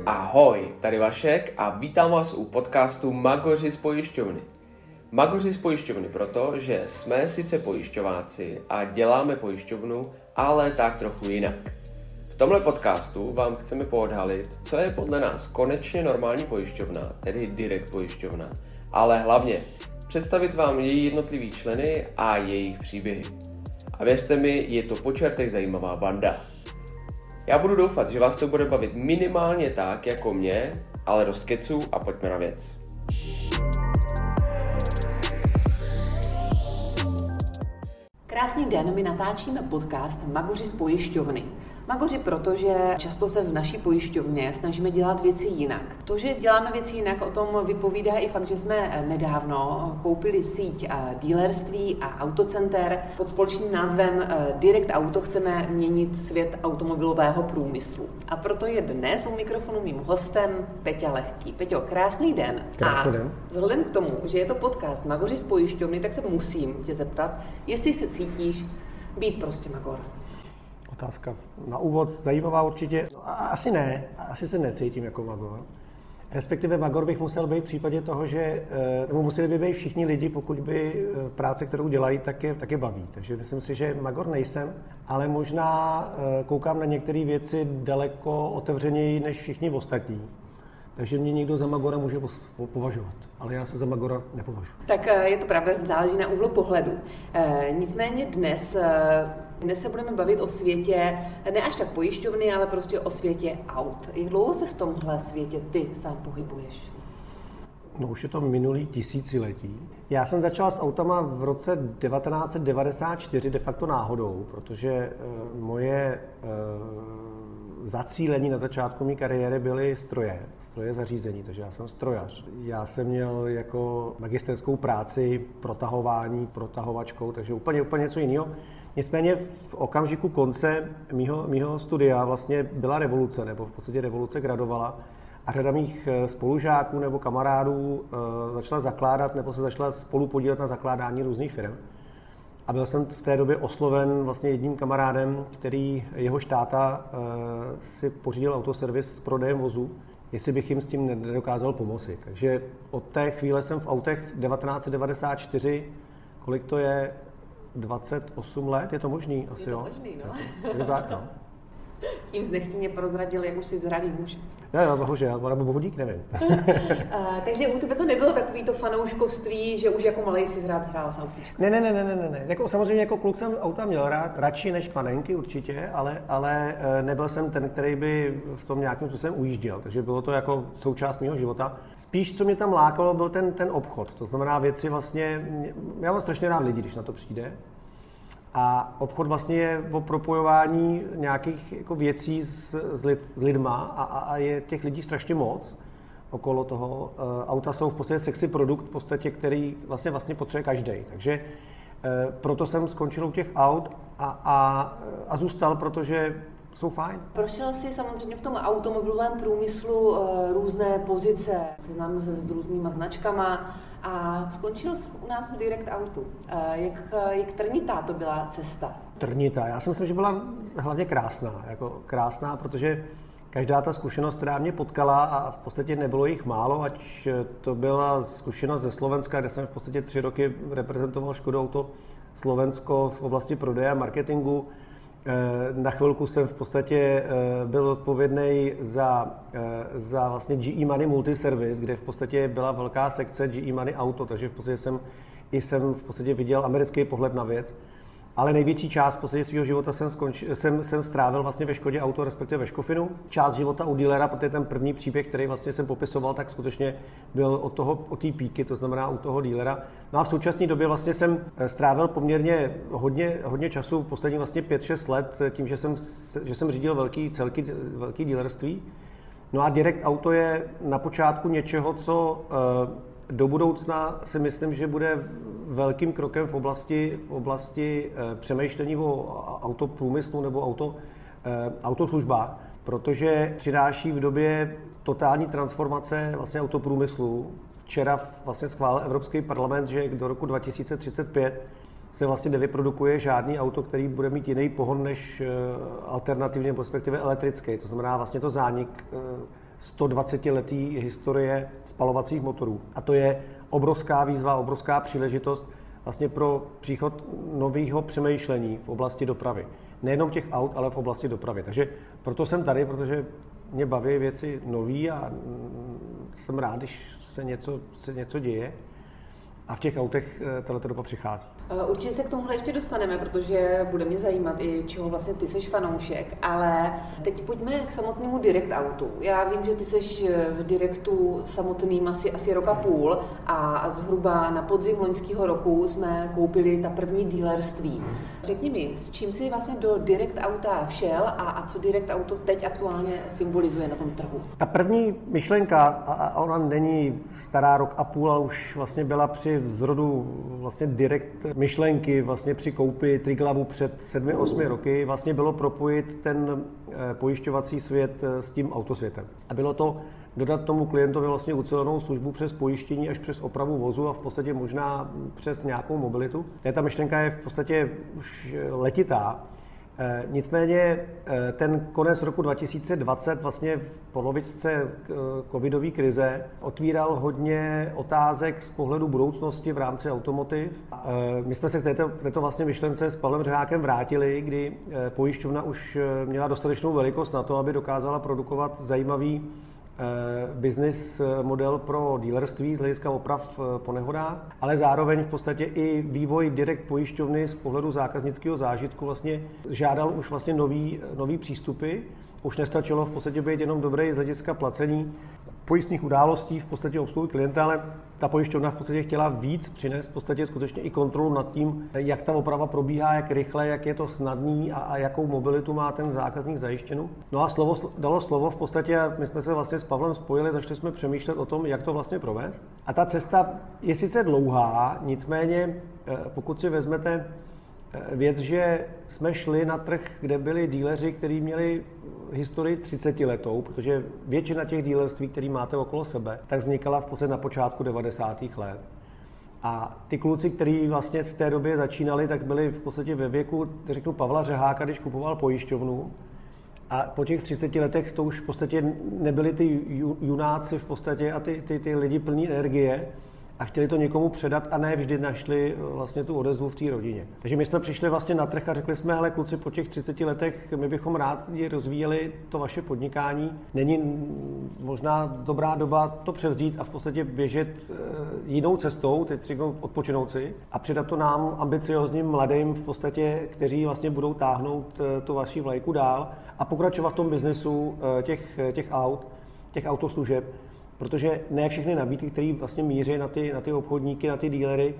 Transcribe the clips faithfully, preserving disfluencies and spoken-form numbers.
Ahoj, tady Vašek a vítám vás u podcastu Magoři z pojišťovny. Magoři z pojišťovny proto, že jsme sice pojišťováci a děláme pojišťovnu, ale tak trochu jinak. V tomhle podcastu vám chceme poodhalit, co je podle nás konečně normální pojišťovna, tedy direkt pojišťovna, ale hlavně představit vám její jednotlivý členy a jejich příběhy. A věřte mi, je to po čertech zajímavá banda. Já budu doufat, že vás to bude bavit minimálně tak, jako mě, ale dost keců a pojďme na věc. Krásný den, my natáčíme podcast Magoři z pojišťovny. Magoři, protože často se v naší pojišťovně snažíme dělat věci jinak. To, že děláme věci jinak, o tom vypovídá i fakt, že jsme nedávno koupili síť dealerství a autocenter. Pod společným názvem Direct Auto chceme měnit svět automobilového průmyslu. A proto je dnes u mikrofonu mým hostem Peťa Lehký. Peťo, krásný den. Krásný den. A vzhledem k tomu, že je to podcast Magoři z pojišťovny, tak se musím tě zeptat, jestli se cítíš být prostě magor. Otázka na úvod zajímavá určitě. Asi ne, asi se necítím jako magor. Respektive magor bych musel být v případě toho, že nebo museli by být všichni lidi, pokud by práce, kterou dělají, tak je, tak je baví. Takže myslím si, že magor nejsem, ale možná koukám na některé věci daleko otevřeněji než všichni ostatní. Takže mě někdo za magora může považovat, ale já se za magora nepovažuji. Tak je to pravda, záleží na úhlu pohledu. Nicméně dnes, dnes se budeme bavit o světě, ne až tak pojišťovny, ale prostě o světě aut. Jak dlouho se v tomhle světě ty sám pohybuješ? No už je to minulý tisíciletí. Já jsem začal s autama v roce devatenáct set devadesát čtyři de facto náhodou, protože uh, moje uh, zacílení na začátku mé kariéry byly stroje, stroje zařízení, takže já jsem strojař. Já jsem měl jako magisterskou práci protahování, protahovačkou, takže úplně, úplně něco jiného. Nicméně v okamžiku konce mýho, mýho studia vlastně byla revoluce, nebo v podstatě revoluce gradovala a řada mých spolužáků nebo kamarádů e, začala zakládat nebo se začala spolu podílet na zakládání různých firm. A byl jsem v té době osloven vlastně jedním kamarádem, který jeho táta e, si pořídil autoservis s prodejem vozů, jestli bych jim s tím nedokázal pomoci. Takže od té chvíle jsem v autech devatenáct set devadesát čtyři, kolik to je, dvacet osm let, je to možný? Asi, je to jo? možný, no. Je to tak, no. Tím znechtěně prozradil, jak už jsi zralý muž. Jo, jo, bohužel, nebo bohudík, nevím. A, takže u tebe to nebylo takový to fanouškovství, že už jako malej si rád hrál s autíčkou? Ne, ne, ne, ne, ne, ne. Jako, samozřejmě jako kluk jsem auta měl rád, radši než panenky určitě, ale, ale nebyl jsem ten, který by v tom nějakým způsobem ujížděl, takže bylo to jako součást mého života. Spíš, co mě tam lákalo, byl ten, ten obchod, to znamená věci vlastně, já mám strašně rád lidi, když na to přijde. A obchod vlastně je o propojování nějakých jako věcí s, s, lid, s lidma a, a je těch lidí strašně moc okolo toho. E, auta jsou v podstatě sexy produkt, v podstatě, který vlastně, vlastně potřebuje každý. Takže e, proto jsem skončil u těch aut a, a, a zůstal, protože jsou fajn. Prošel jsi samozřejmě v tom automobilovém průmyslu uh, různé pozice, seznámil se s různýma značkama a skončil jsi u nás v Direct Autu. Uh, jak, jak trnitá to byla cesta? Trnitá. Já si myslím, že byla hlavně krásná. Jako krásná, protože každá ta zkušenost, která mě potkala, a v podstatě nebylo jich málo, ať to byla zkušenost ze Slovenska, kde jsem v podstatě tři roky reprezentoval Škodu Auto Slovensko v oblasti prodeje a marketingu. Na chvilku jsem v podstatě byl odpovědný za, za vlastně G E Money Multiservice, kde v podstatě byla velká sekce G E Money Auto, takže v podstatě jsem i jsem v podstatě viděl americký pohled na věc. Ale největší část v podstatě svého života jsem, skonč, jsem, jsem strávil vlastně ve Škodě Auto, respektive ve Škofinu. Část života u dealera, protože ten první příběh, který vlastně jsem popisoval, tak skutečně byl od toho, od té píky, to znamená u toho dealera. No a v současné době vlastně jsem strávil poměrně hodně, hodně času, poslední vlastně pět šest let, tím, že jsem, že jsem řídil velký celky, velký dealerství. No a Direct Auto je na počátku něčeho, co do budoucna si myslím, že bude velkým krokem v oblasti, v oblasti e, přemýšlení o autoprůmyslu nebo auto, e, autoslužbách, protože přináší v době totální transformace vlastně autoprůmyslu. Včera vlastně schválil Evropský parlament, že do roku dva tisíce třicet pět se vlastně nevyprodukuje žádný auto, který bude mít jiný pohon než e, alternativně, respektive elektrický. To znamená vlastně to zánik e, sto dvacetiletý historie spalovacích motorů. A to je obrovská výzva, obrovská příležitost vlastně pro příchod nového přemýšlení v oblasti dopravy. Nejenom těch aut, ale v oblasti dopravy. Takže proto jsem tady, protože mě baví věci nový a jsem rád, když se něco, se něco děje. A v těch autech tato doba přichází. Určitě se k tomuhle ještě dostaneme, protože bude mě zajímat i čeho vlastně ty seš fanoušek, ale teď pojďme k samotnému Direct Autu. Já vím, že ty seš v Directu samotným asi, asi rok a půl a zhruba na podzim loňského roku jsme koupili ta první dealerství. Řekni mi, s čím jsi vlastně do Direct Auta šel a, a co Direct Auto teď aktuálně symbolizuje na tom trhu? Ta první myšlenka, a ona není stará rok a půl, ale už vlastně byla při zrodu vlastně Direct myšlenky vlastně při koupi Triglavu před sedmi, osmi roky, vlastně bylo propojit ten pojišťovací svět s tím autosvětem. A bylo to dodat tomu klientovi vlastně ucelenou službu přes pojištění až přes opravu vozu a v podstatě možná přes nějakou mobilitu. Ta myšlenka je v podstatě už letitá. Nicméně ten konec roku dva tisíce dvacet vlastně v polovičce covidové krize otvíral hodně otázek z pohledu budoucnosti v rámci automotiv. My jsme se k této, této vlastně myšlence s Pavlem Řehákem vrátili, kdy pojišťovna už měla dostatečnou velikost na to, aby dokázala produkovat zajímavý business model pro dealerství z hlediska oprav po nehodách, ale zároveň v podstatě i vývoj Direct pojišťovny z pohledu zákaznického zážitku vlastně žádal už vlastně nový, nový přístupy. Už nestačilo v podstatě být jenom dobrý z hlediska placení pojistných událostí, v podstatě obsluhy klienta, ale ta pojišťovna v podstatě chtěla víc přinést v podstatě skutečně i kontrolu nad tím, jak ta oprava probíhá, jak rychle, jak je to snadný a, a jakou mobilitu má ten zákazník zajištěnou. No a slovo dalo slovo v podstatě a my jsme se vlastně s Pavlem spojili, začali jsme přemýšlet o tom, jak to vlastně provést. A ta cesta je sice dlouhá, nicméně pokud si vezmete věc, že jsme šli na trh, kde byli díleři, kteří měli historii třicetiletou, protože většina těch dílerství, které máte okolo sebe, tak vznikala v podstatě na počátku devadesátých let. A ty kluci, kteří vlastně v té době začínali, tak byli v podstatě ve věku, řeknu, Pavla Řeháka, když kupoval pojišťovnu. A po těch třiceti letech to už v podstatě nebyli ty junáci v podstatě a ty, ty, ty lidi plní energie, a chtěli to někomu předat a ne vždy našli vlastně tu odezvu v té rodině. Takže my jsme přišli vlastně na trh a řekli jsme, hele kluci, po těch třiceti letech my bychom rádi rozvíjeli to vaše podnikání. Není možná dobrá doba to převzít a v podstatě běžet jinou cestou, teď řeknou odpočinout si a předat to nám ambiciozním mladým v podstatě, kteří vlastně budou táhnout tu vaši vlajku dál a pokračovat v tom biznesu těch, těch aut, těch autoslužeb. Protože ne všechny nabídky, které vlastně míří na ty, na ty obchodníky, na ty dílery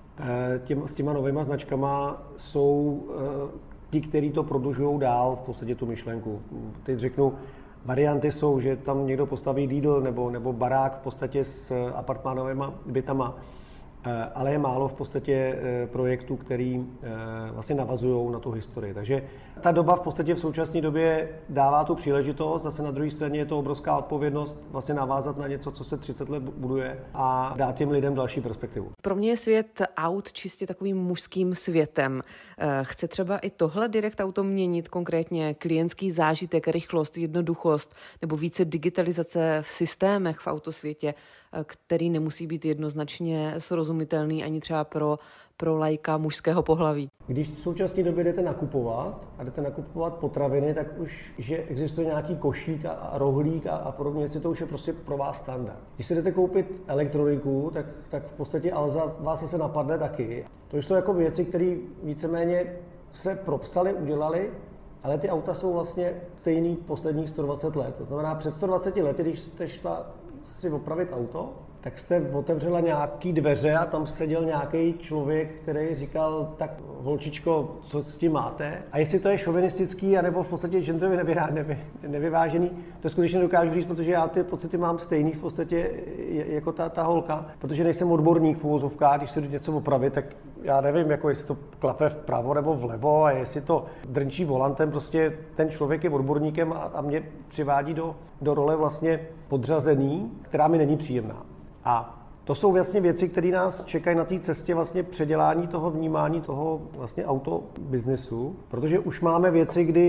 těm, s těma novýma značkama, jsou ti, kteří to prodlužují dál v podstatě tu myšlenku. Teď řeknu, varianty jsou, že tam někdo postaví Lidl nebo, nebo barák v podstatě s apartmánovými bytama, ale je málo v podstatě projektů, který vlastně navazují na tu historii. Takže ta doba v podstatě v současné době dává tu příležitost, zase na druhé straně je to obrovská odpovědnost vlastně navázat na něco, co se třicet let buduje a dát těm lidem další perspektivu. Pro mě je svět aut čistě takovým mužským světem. Chce třeba i tohle Direct Auto měnit, konkrétně klientský zážitek, rychlost, jednoduchost nebo více digitalizace v systémech v autosvětě, který nemusí být jednoznačně srozumitelný ani třeba pro, pro laika mužského pohlaví. Když v současné době jdete nakupovat a jdete nakupovat potraviny, tak už, že existuje nějaký košík a, a rohlík a, a podobně věci, to už je prostě pro vás standard. Když si jdete koupit elektroniku, tak, tak v podstatě Alza vás zase napadne taky. To jsou jako věci, které víceméně se propsaly, udělaly, ale ty auta jsou vlastně stejný posledních sto dvacet let. To znamená, před sto dvaceti lety, když jste šla si opravit auto, tak jste otevřela nějaký dveře a tam seděl nějaký člověk, který říkal, tak holčičko, co s tím máte? A jestli to je šovinistický, anebo v podstatě genderově nevy, nevy, nevyvážený, to skutečně dokážu říct, protože já ty pocity mám stejný v podstatě jako ta, ta holka, protože nejsem odborník v uvozovkách, když se jdu něco opravit, tak já nevím, jako jestli to klape vpravo nebo vlevo a jestli to drnčí volantem, prostě ten člověk je odborníkem a, a mě přivádí do, do role vlastně podřazený, která mi není příjemná. A to jsou vlastně věci, které nás čekají na té cestě vlastně předělání toho vnímání toho vlastně autobiznesu, protože už máme věci, kdy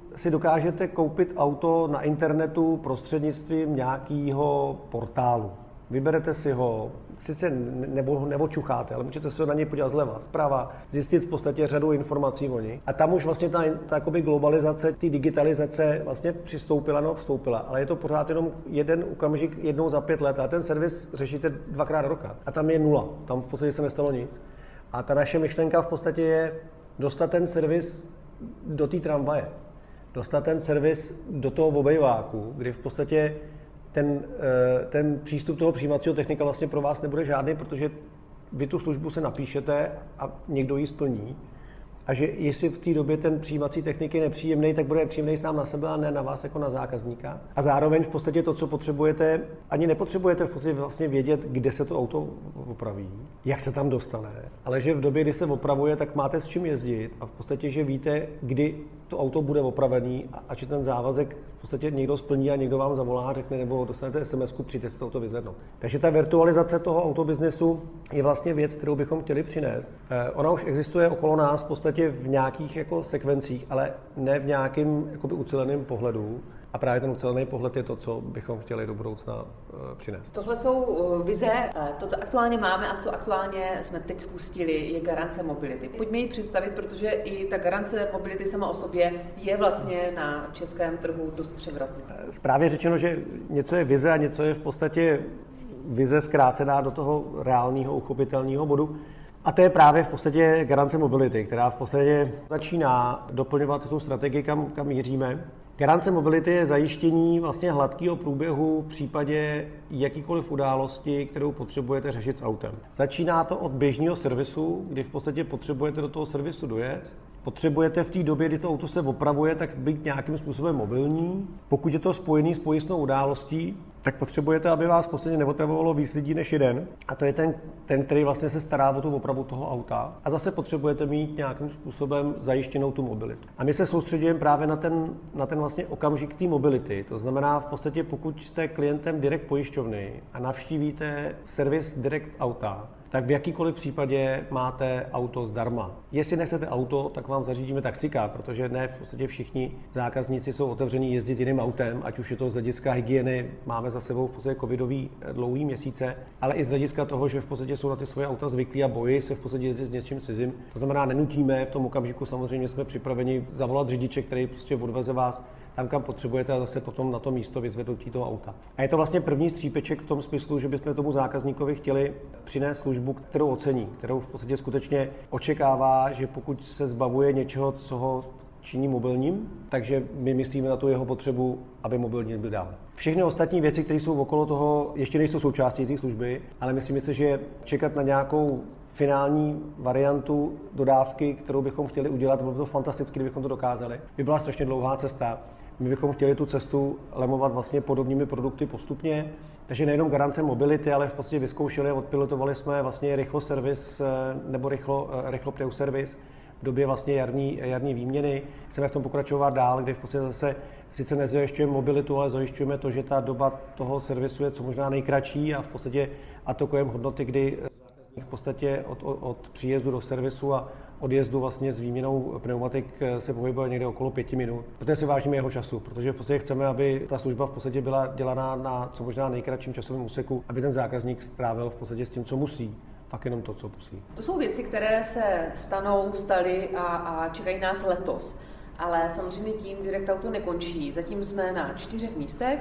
si dokážete koupit auto na internetu prostřednictvím nějakého portálu. Vyberete si ho, sice nebo neočucháte, ale můžete se ho na něj podívat zleva, zprava, zjistit v podstatě řadu informací o ní. A tam už vlastně ta, ta jakoby globalizace, ty digitalizace vlastně přistoupila, no vstoupila, ale je to pořád jenom jeden okamžik jednou za pět let a ten servis řešíte dvakrát do roka. A tam je nula, tam v podstatě se nestalo nic. A ta naše myšlenka v podstatě je dostat ten servis do té tramvaje, dostat ten servis do toho obejváku, kdy v podstatě ten, ten přístup toho přijímacího technika vlastně pro vás nebude žádný, protože vy tu službu se napíšete a někdo ji splní. A že jestli v té době ten přijímací technik je nepříjemný, tak bude nepříjemný sám na sebe a ne na vás jako na zákazníka. A zároveň v podstatě to, co potřebujete, ani nepotřebujete v podstatě vlastně vědět, kde se to auto opraví, jak se tam dostane, ale že v době, kdy se opravuje, tak máte s čím jezdit a v podstatě, že víte, kdy to auto bude opravený a že ten závazek v podstatě někdo splní a někdo vám zavolá, řekne, nebo dostanete es em esku, přijďte si to auto vyzvednout. Takže ta virtualizace toho autobiznesu je vlastně věc, kterou bychom chtěli přinést. Ona už existuje okolo nás v podstatě v nějakých jako sekvencích, ale ne v nějakém jakoby uceleném pohledu. A právě ten ucelený pohled je to, co bychom chtěli do budoucna uh, přinést. Tohle jsou vize. To, co aktuálně máme a co aktuálně jsme teď spustili, je garance mobility. Pojďme ji představit, protože i ta garance mobility sama o sobě je vlastně na českém trhu dost převratná. Správně řečeno, že něco je vize a něco je v podstatě vize zkrácená do toho reálného uchopitelného bodu. A to je právě v podstatě garance mobility, která v podstatě začíná doplňovat tu strategii, kam, kam míříme. Garance mobility je zajištění vlastně hladkého průběhu v případě jakýkoliv události, kterou potřebujete řešit s autem. Začíná to od běžného servisu, kdy v podstatě potřebujete do toho servisu dojet. Potřebujete v té době, kdy to auto se opravuje, tak být nějakým způsobem mobilní. Pokud je to spojený s pojistnou událostí, tak potřebujete, aby vás v podstatě neotravovalo víc lidí než jeden. A to je ten, ten, který vlastně se stará o tu opravu toho auta. A zase potřebujete mít nějakým způsobem zajištěnou tu mobilitu. A my se soustředujeme právě na ten, na ten vlastně okamžik té mobility. To znamená v podstatě, pokud jste klientem direkt pojišťovny a navštívíte servis direkt auta, tak v jakýkoliv případě máte auto zdarma. Jestli nechcete auto, tak vám zařídíme taxika, protože ne v podstatě všichni zákazníci jsou otevření jezdit jiným autem, ať už je to z hlediska hygieny, máme za sebou v podstatě covidový dlouhý měsíce, ale i z hlediska toho, že v podstatě jsou na ty svoje auta zvyklí a bojí se v podstatě jezdit s něčím cizím. To znamená, nenutíme, v tom okamžiku samozřejmě jsme připraveni zavolat řidiče, který prostě odveze vás tam, kam potřebujete, a zase potom na to místo vyzvednutí toho auta. A je to vlastně první střípeček v tom smyslu, že bychom tomu zákazníkovi chtěli přinést službu, kterou ocení, kterou v podstatě skutečně očekává, že pokud se zbavuje něčeho, co ho činí mobilním, takže my myslíme na tu jeho potřebu, aby mobilní byl dál. Všechny ostatní věci, které jsou okolo toho, ještě nejsou součástí té služby, ale myslím si, že čekat na nějakou finální variantu dodávky, kterou bychom chtěli udělat, bylo by to fantastické, kdybychom to dokázali. By byla strašně dlouhá cesta. My bychom chtěli tu cestu lemovat vlastně podobnými produkty postupně, takže nejenom garance mobility, ale v podstatě vyzkoušeli a odpilotovali jsme vlastně rychlo servis nebo rychlo, rychlo pneu servis v době vlastně jarní, jarní výměny. Chceme v tom pokračovat dál, kde v podstatě zase sice nezajišťujeme mobilitu, ale zajišťujeme to, že ta doba toho servisu je co možná nejkratší a v podstatě atakujeme hodnoty, kdy v podstatě od, od, od příjezdu do servisu a odjezdu vlastně s výměnou pneumatik se pohybuje někde okolo pěti minut. Protože si vážíme jeho času, protože v podstatě chceme, aby ta služba v podstatě byla dělaná na co možná nejkratším časovém úseku, aby ten zákazník strávil v podstatě s tím, co musí. Fakt jenom to, co musí. To jsou věci, které se stanou, staly a, a čekají nás letos. Ale samozřejmě tím Direct Auto nekončí. Zatím jsme na čtyřech místech.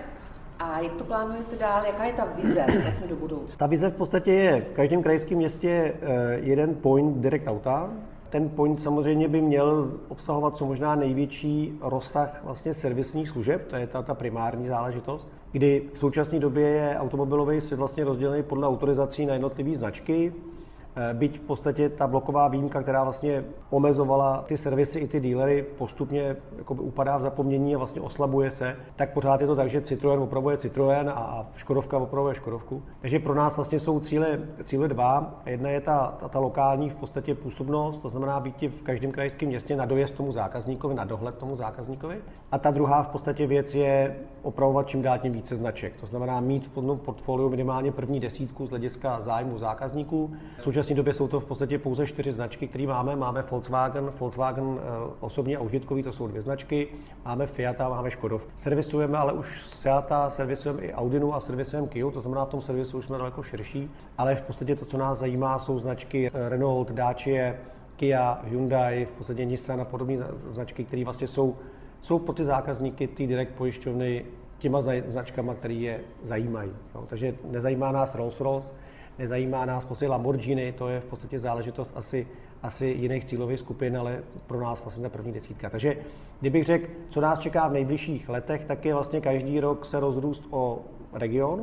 A jak to plánujete dál? Jaká je ta vize vlastně do budoucna? Ta vize v podstatě je v každém krajském městě jeden point Direct Auta. Ten point samozřejmě by měl obsahovat co možná největší rozsah vlastně servisních služeb, to je ta, ta primární záležitost, kdy v současné době je automobilový svět vlastně rozdělený podle autorizací na jednotlivé značky. Byť v podstatě ta bloková výjimka, která vlastně omezovala ty servisy i ty dealery, postupně jakoby upadá v zapomnění a vlastně oslabuje se, tak pořád je to tak, že Citroën opravuje Citroën a Škodovka opravuje Škodovku. Takže pro nás vlastně jsou cíle, cíle dva. Jedna je ta, ta, ta lokální v podstatě působnost, to znamená být v každém krajském městě na dojezd tomu zákazníkovi, na dohled tomu zákazníkovi. A ta druhá v podstatě věc je opravovat čím dál tím více značek. To znamená mít v portfoliu minimálně první desítku z hlediska zájmu zákazníků. současné době jsou to v podstatě pouze čtyři značky, které máme. Máme Volkswagen, Volkswagen osobně a užitkový, to jsou dvě značky. Máme Fiat a máme Škodov. Servisujeme ale už Seata, servisujeme i Audinu a servisujeme Kiu, to znamená v tom servisu už jsme daleko širší. Ale v podstatě to, co nás zajímá, jsou značky Renault, Dacia, Kia, Hyundai, v podstatě Nissan a podobné značky, které vlastně jsou, jsou pro ty zákazníky, ty direkt pojišťovny těma značkama, které je zajímají. Jo. Takže nezajímá nás Rolls-Royce, nezajímá nás prostě Lamborghini, to je v podstatě záležitost asi, asi jiných cílových skupin, ale pro nás vlastně ta první desítka. Takže kdybych řekl, co nás čeká v nejbližších letech, tak je vlastně každý rok se rozrůst o region,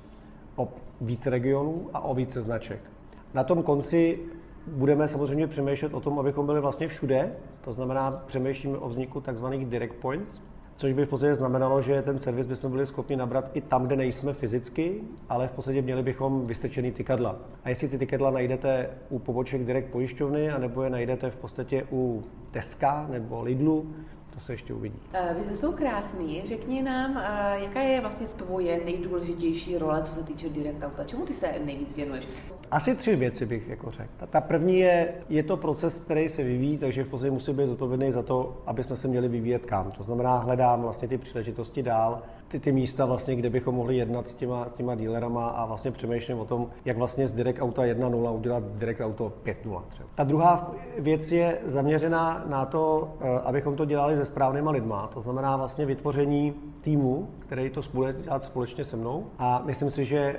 o více regionů a o více značek. Na tom konci budeme samozřejmě přemýšlet o tom, abychom byli vlastně všude, to znamená přemýšlíme o vzniku takzvaných direct points, což by v podstatě znamenalo, že ten servis bychom byli schopni nabrat i tam, kde nejsme fyzicky, ale v podstatě měli bychom vystrčený tykadla. A jestli ty tykadla najdete u poboček direkt pojišťovny, anebo je najdete v podstatě u Teska nebo Lidlu, to se ještě uvidí. Vy jsou krásný. Řekni nám, jaká je vlastně tvoje nejdůležitější role, co se týče direct auta? Čemu ty se nejvíc věnuješ? Asi tři věci bych jako řekl. Ta, ta první je, je to proces, který se vyvíjí, takže v podstatě musí být zodpovědný za to, aby jsme se měli vyvíjet kam. To znamená, hledám vlastně ty příležitosti dál, ty, ty místa vlastně, kde bychom mohli jednat s těma, těma dealerama a vlastně přemýšlím o tom, jak vlastně z direct auta jedna nula udělat direct auto pět nula třeba. Ta druhá věc je zaměřená na to, abychom to dělali se správnýma lidma. To znamená vlastně vytvoření týmu, který to bude dělat společně se mnou. A myslím si, že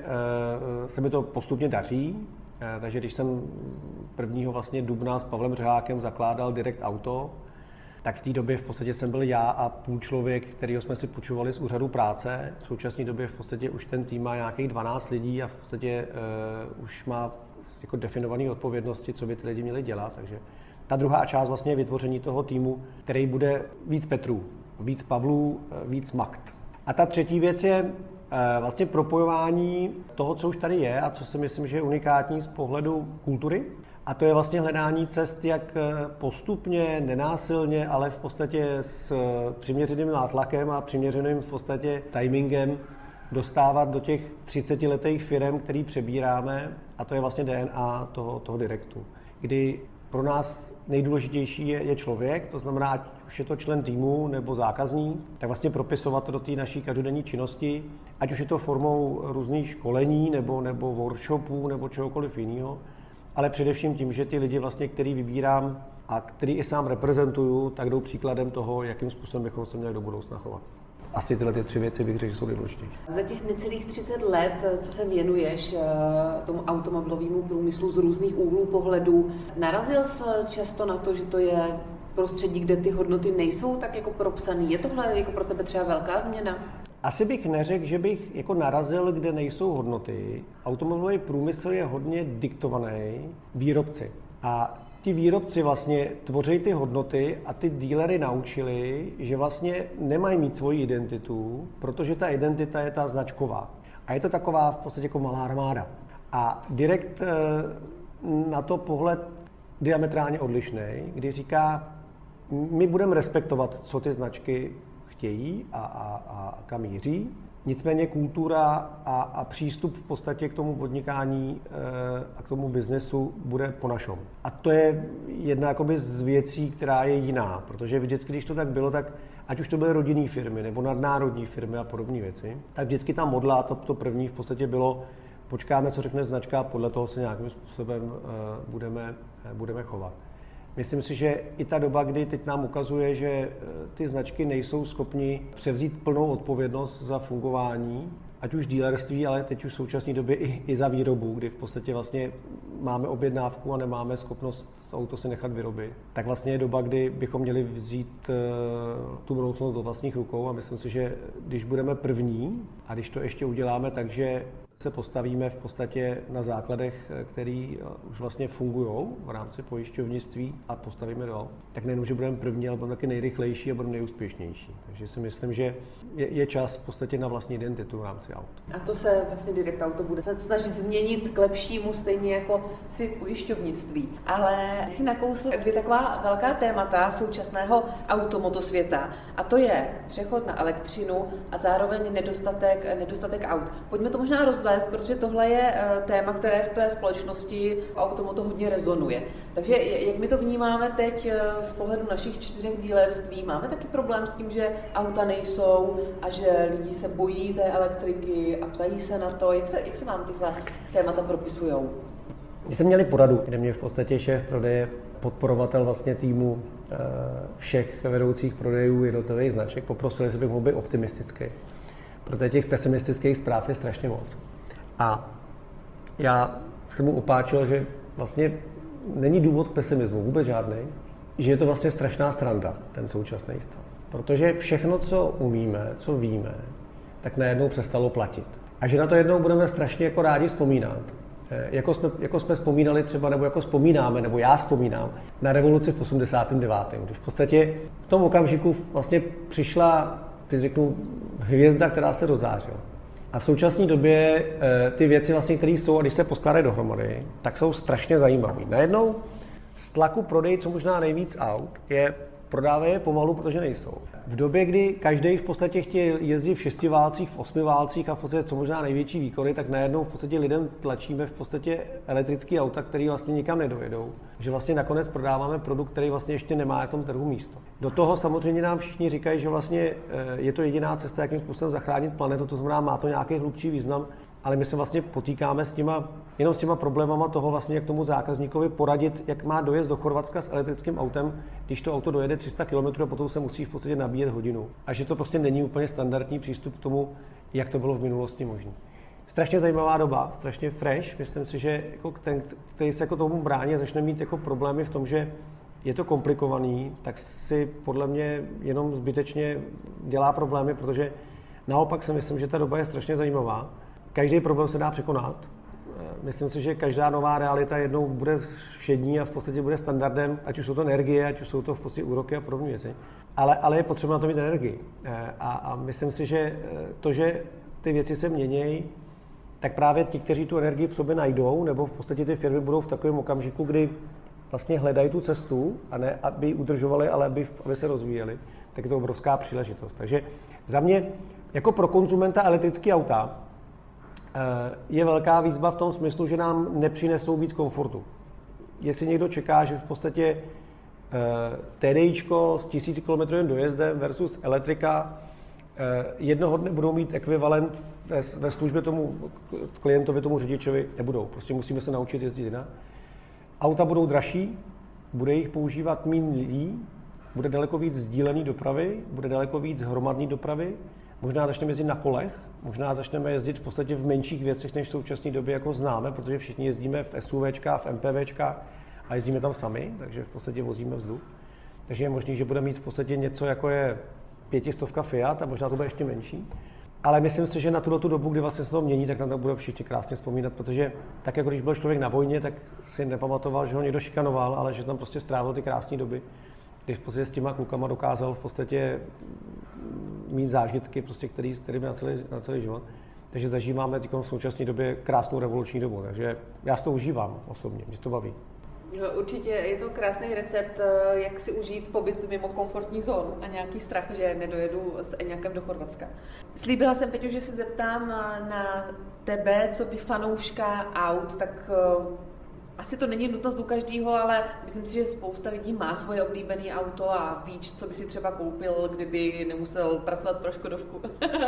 se mi to postupně daří. Takže když jsem prvního vlastně dubna s Pavlem Řehákem zakládal Direct Auto, tak v té době v podstatě jsem byl já a půl člověk, kterýho jsme si půjčovali z úřadu práce. V současné době v podstatě už ten tým má nějakých dvanáct lidí a v podstatě uh, už má jako definované odpovědnosti, co by ty lidi měli dělat. Takže ta druhá část vlastně je vytvoření toho týmu, který bude víc Petrů, víc Pavlů, víc Makt. A ta třetí věc je vlastně propojování toho, co už tady je a co si myslím, že je unikátní z pohledu kultury. A to je vlastně hledání cest, jak postupně, nenásilně, ale v podstatě s přiměřeným nátlakem a přiměřeným v podstatě timingem dostávat do těch třicetiletých firem, který přebíráme, a to je vlastně D N A toho, toho direktu. Kdy pro nás nejdůležitější je, je člověk, to znamená, ať už je to člen týmu nebo zákazník, tak vlastně propisovat to do té naší každodenní činnosti, ať už je to formou různých školení nebo, nebo workshopů nebo čehokoliv jiného, ale především tím, že ty lidi, vlastně, který vybírám a který i sám reprezentuju, tak jdou příkladem toho, jakým způsobem bychom se měli do budoucna chovat. Asi tyhle ty tři věci bych řekl, že jsou nejdůležitější. Za těch necelých třicet let, co se věnuješ tomu automobilovému průmyslu z různých úhlů pohledu, narazil jsi často na to, že to je prostředí, kde ty hodnoty nejsou tak jako propsaný? Je tohle jako pro tebe třeba velká změna? Asi bych neřekl, že bych jako narazil, kde nejsou hodnoty. Automobilový průmysl je hodně diktovaný výrobci. A ti výrobci vlastně tvoří ty hodnoty a ty dílery naučili, že vlastně nemají mít svoji identitu, protože ta identita je ta značková. A je to taková v podstatě jako malá armáda. A Direct na to pohled diametrálně odlišný, kdy říká, my budeme respektovat, co ty značky chtějí a, a, a kam míří. Nicméně kultura a, a přístup v podstatě k tomu podnikání e, a k tomu biznesu bude po našem. A to je jedna jakoby z věcí, která je jiná, protože vždycky, když to tak bylo, tak ať už to byly rodinné firmy nebo nadnárodní firmy a podobné věci, tak vždycky ta modla, to, to první v podstatě bylo, počkáme, co řekne značka, podle toho se nějakým způsobem e, budeme, e, budeme chovat. Myslím si, že i ta doba, kdy teď nám ukazuje, že ty značky nejsou schopni převzít plnou odpovědnost za fungování, ať už dílerství, ale teď už v současné době i, i za výrobu, kdy v podstatě vlastně máme objednávku a nemáme schopnost auto si nechat vyrobit, tak vlastně je doba, kdy bychom měli vzít tu budoucnost do vlastních rukou a myslím si, že když budeme první a když to ještě uděláme tak, že se postavíme v podstatě na základech, který už vlastně fungují v rámci pojišťovnictví a postavíme dál, tak nejenom, že budeme první, ale budeme taky nejrychlejší a budeme nejúspěšnější. Takže si myslím, že je, je čas v podstatě na vlastní identitu v rámci aut. A to se vlastně Direct Auto bude se snažit změnit k lepšímu, stejně jako svět pojišťovnictví. Ale ty jsi nakousl dvě taková velká témata současného automotosvěta, a to je přechod na elektřinu a zároveň nedostatek, nedostatek aut. Pojďme to možná rozvést svést, protože tohle je téma, které v té společnosti automoto hodně rezonuje. Takže jak my to vnímáme teď z pohledu našich čtyřech dílerství, máme taky problém s tím, že auta nejsou a že lidi se bojí té elektriky a ptají se na to. Jak se, jak se vám tyhle témata propisují? Když jsme měli poradu, kde mě v podstatě šéf prodeje, podporovatel vlastně týmu všech vedoucích prodejů jednotlivých značek, poprosili, jestli bych mohl být optimistický. Protože těch pesimistických zpráv je strašně moc. A já jsem mu opáčil, že vlastně není důvod k pesimismu, vůbec žádný, že je to vlastně strašná sranda, ten současný stav. Protože všechno, co umíme, co víme, tak najednou přestalo platit. A že na to jednou budeme strašně jako rádi vzpomínat. Jako jsme, jako jsme vzpomínali třeba, nebo jako vzpomínáme, nebo já vzpomínám na revoluci v osmdesátém devátém Když v podstatě v tom okamžiku vlastně přišla, teď řeknu, hvězda, která se rozářila. A v současné době ty věci, vlastně, které jsou, a když se poskládají dohromady, tak jsou strašně zajímavé. Najednou z tlaku prodej, co možná nejvíc aut, je prodávají je pomalu, protože nejsou. V době, kdy každý v podstatě chtěl jezdit v šesti válcích, v osmi válcích a v podstatě co možná největší výkony, tak najednou v podstatě lidem tlačíme v podstatě elektrický auta, který vlastně nikam nedojedou. Že vlastně nakonec prodáváme produkt, který vlastně ještě nemá na tom trhu místo. Do toho samozřejmě nám všichni říkají, že vlastně je to jediná cesta, jakým způsobem zachránit planetu, to znamená, má to nějaký hlubší význam, ale my se vlastně potýkáme s těma, jenom s těma problémama toho vlastně, jak tomu zákazníkovi poradit, jak má dojezd do Chorvatska s elektrickým autem, když to auto dojede tři sta kilometrů a potom se musí v podstatě nabíjet hodinu. A že to prostě není úplně standardní přístup k tomu, jak to bylo v minulosti možné. Strašně zajímavá doba, strašně fresh. Myslím si, že jako ten, který se jako tomu brání, začne mít jako problémy v tom, že je to komplikovaný, tak si podle mě jenom zbytečně dělá problémy, protože naopak si myslím, že ta doba je strašně zajímavá. Každý problém se dá překonat. Myslím si, že každá nová realita jednou bude všední a v podstatě bude standardem, ať už jsou to energie, ať už jsou to v podstatě úroky a podobné věci. Ale, ale je potřeba na to mít energii. A, a myslím si, že to, že ty věci se měnějí, tak právě ti, kteří tu energii v sobě najdou, nebo v podstatě ty firmy budou v takovém okamžiku, kdy vlastně hledají tu cestu, a ne aby ji udržovali, ale aby, aby se rozvíjeli, tak je to obrovská příležitost. Takže za mě, jako pro konzumenta elektrické auta, je velká výzva v tom smyslu, že nám nepřinesou víc komfortu. Jestli někdo čeká, že v podstatě TDIčko s tisícikilometrovým dojezdem versus elektrika jednoho dne budou mít ekvivalent ve, ve službě tomu klientovi, tomu řidičovi, nebudou. Prostě musíme se naučit jezdit jinak. Auta budou dražší, bude jich používat méně lidí, bude daleko víc sdílený dopravy, bude daleko víc hromadný dopravy, možná začneme jezdit na kolech, možná začneme jezdit v podstatě v menších věcech, než v současné době jako známe, protože všichni jezdíme v SUVčkách, v MPVčkách a jezdíme tam sami, takže v podstatě vozíme vzduch. Takže je možné, že bude mít v podstatě něco, jako je pětistovka Fiat a možná to bude ještě menší. Ale myslím si, že na tuto dobu, kdy vlastně se to mění, tak na to budou všichni krásně vzpomínat, protože tak jako když byl člověk na vojně, tak si nepamatoval, že ho někdo šikanoval, ale že tam prostě strávil ty krásné doby, když v podstatě s těma klukama dokázal v podstatě mít zážitky, prostě, který, který na celý, na celý život. Takže zažíváme v současné době krásnou revoluční dobu, takže já si to užívám osobně, mě to baví. Určitě je to krásný recept, jak si užít pobyt mimo komfortní zónu a nějaký strach, že nedojedu s Eňakem do Chorvatska. Slíbila jsem, Peťo, že se zeptám na tebe, co by fanouška aut, tak asi to není nutnost u každého, ale myslím si, že spousta lidí má svoje oblíbené auto a víš, co by si třeba koupil, kdyby nemusel pracovat pro Škodovku.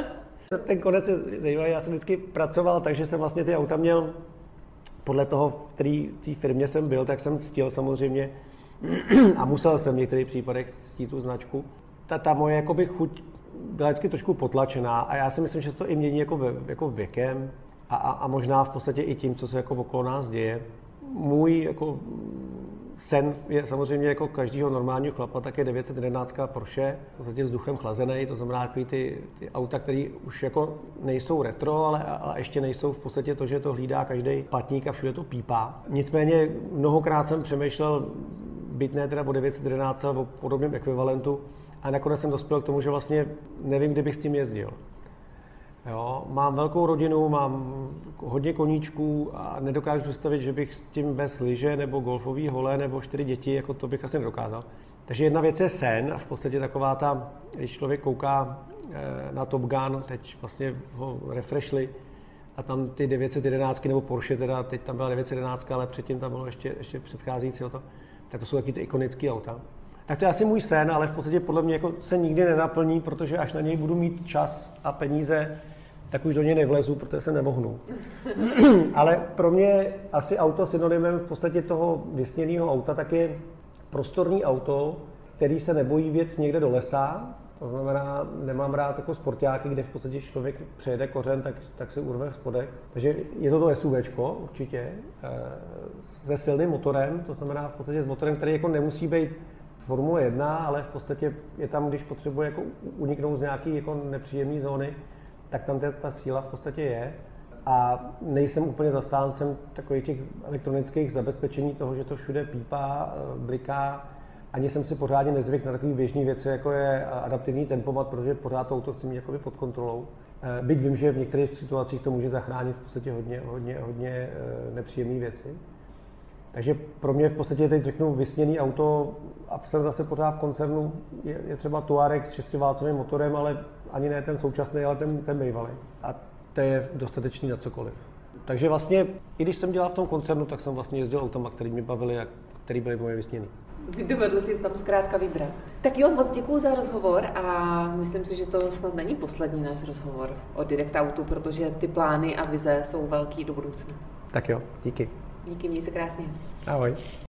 Ten konec je zajímavý, já jsem vždycky pracoval, takže jsem vlastně ty auta měl podle toho, v které té firmě jsem byl, tak jsem ctil samozřejmě a musel jsem v některých případech ctít tu značku. Ta, ta moje jakoby, chuť byla vždycky trošku potlačená a já si myslím, že se to i mění jako, ve, jako věkem a, a, a možná v podstatě i tím, co se jako okolo nás děje. Můj jako sen je samozřejmě jako každého normálního chlapa, tak je devět set jedenáct Porsche, v podstatě vzduchem chlazený, to znamená takový ty, ty auta, které už jako nejsou retro, ale, ale ještě nejsou v podstatě to, že to hlídá každý patník a všude to pípá. Nicméně mnohokrát jsem přemýšlel, byť ne teda o devět set jedenáct, ale o podobném ekvivalentu a nakonec jsem dospěl k tomu, že vlastně nevím, kde bych s tím jezdil. Jo, mám velkou rodinu, mám hodně koníčků a nedokážu představit, že bych s tím vezl lyže nebo golfový hole nebo čtyři děti, jako to bych asi nedokázal. Takže jedna věc je sen a v podstatě taková ta, když člověk kouká na Top Gun, teď vlastně ho refreshli a tam ty devět set jedenáct nebo Porsche, teda teď tam byla devět set jedenáct, ale předtím tam bylo ještě, ještě předcházející auto, tak to jsou taky ty ikonické auta. Tak to je asi můj sen, ale v podstatě podle mě jako se nikdy nenaplní, protože až na něj budu mít čas a peníze, tak už do něj nevlezu, protože se nemohnu. Ale pro mě asi auto synonymem v podstatě toho vysněného auta tak je prostorný auto, který se nebojí věc někde do lesa. To znamená, nemám rád jako sportáky, kde v podstatě člověk přejede kořen, tak, tak se urve spodek. Takže je to to SUVčko určitě, se silným motorem, to znamená v podstatě s motorem, který jako nemusí být z Formule jedna, ale v podstatě je tam, když potřebuje jako uniknout z nějaké jako nepříjemné zóny, tak tam ta, ta síla v podstatě je. A nejsem úplně zastáncem takových těch elektronických zabezpečení toho, že to všude pípá, bliká. Ani jsem si pořádně nezvyk na takové běžné věci, jako je adaptivní tempomat, protože pořád to auto chci mít jakoby pod kontrolou. Byť vím, že v některých situacích to může zachránit v podstatě hodně, hodně, hodně nepříjemné věci. Takže pro mě v podstatě teď řeknu vysněný auto, a jsem zase pořád v koncernu, je, je třeba Touareg s šestiválcovým motorem, ale ani ne ten současný, ale ten, ten bývalý. A to je dostatečný na cokoliv. Takže vlastně, i když jsem dělal v tom koncernu, tak jsem vlastně jezdil autama, který mě bavili a který byly moje vysněný. Dovedl jsi tam zkrátka vybrat. Tak jo, moc děkuju za rozhovor a myslím si, že to snad není poslední náš rozhovor o Direct Autu, protože ty plány a vize jsou velký do budoucna. Tak jo, díky. Díky, měj se krásně. Ahoj.